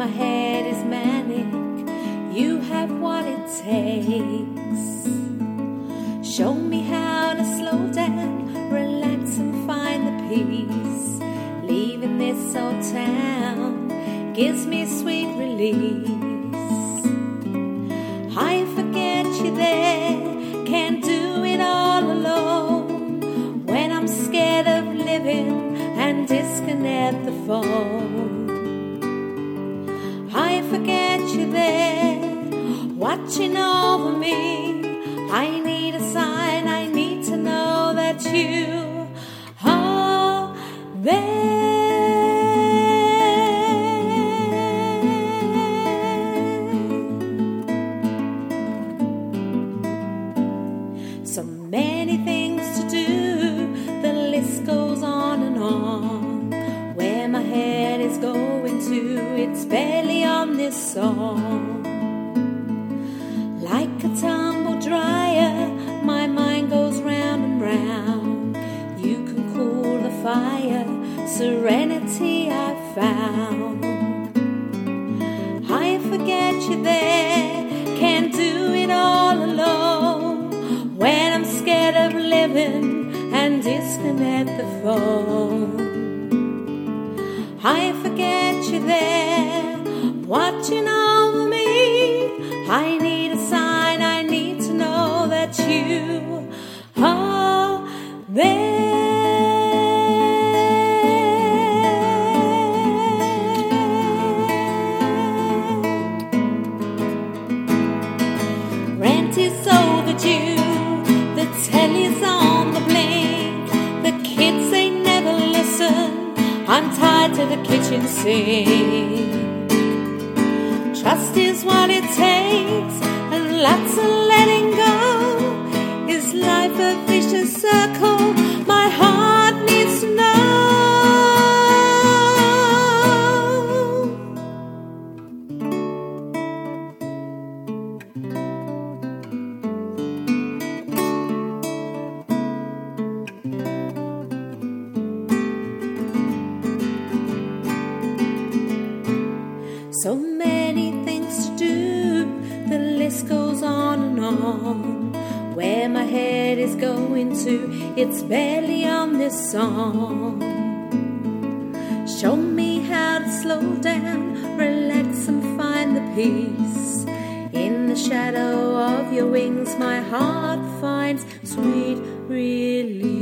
my head is manic, you have what it takes. Show me how to slow down, relax and find the peace. Leaving this old town gives me sweet release. I forget you there, can't do it all alone. When I'm scared of living and disconnect the phone, I forget you there, watching over me. I need a sign, I need to know that you are there. So many things to do, the list goes on and on. Where my head is going to, it's barely on this song. Like a tumble dryer, my mind goes round and round. You can cool the fire, serenity I found. I forget you there, can't do it all alone. When I'm scared of living and disconnect the phone, I forget you there, watching over me. I need a sign, I need to know that you are there. Rent is overdue, the telly's on the blink, the kids they never listen, I'm tied to the kitchen sink. Trust is what it takes, and lots of letting go. Is life a vicious circle? My heart needs to know. So many things to do, the list goes on and on. Where my head is going to, it's barely on this song. Show me how to slow down, relax and find the peace. In the shadow of your wings, my heart finds sweet relief.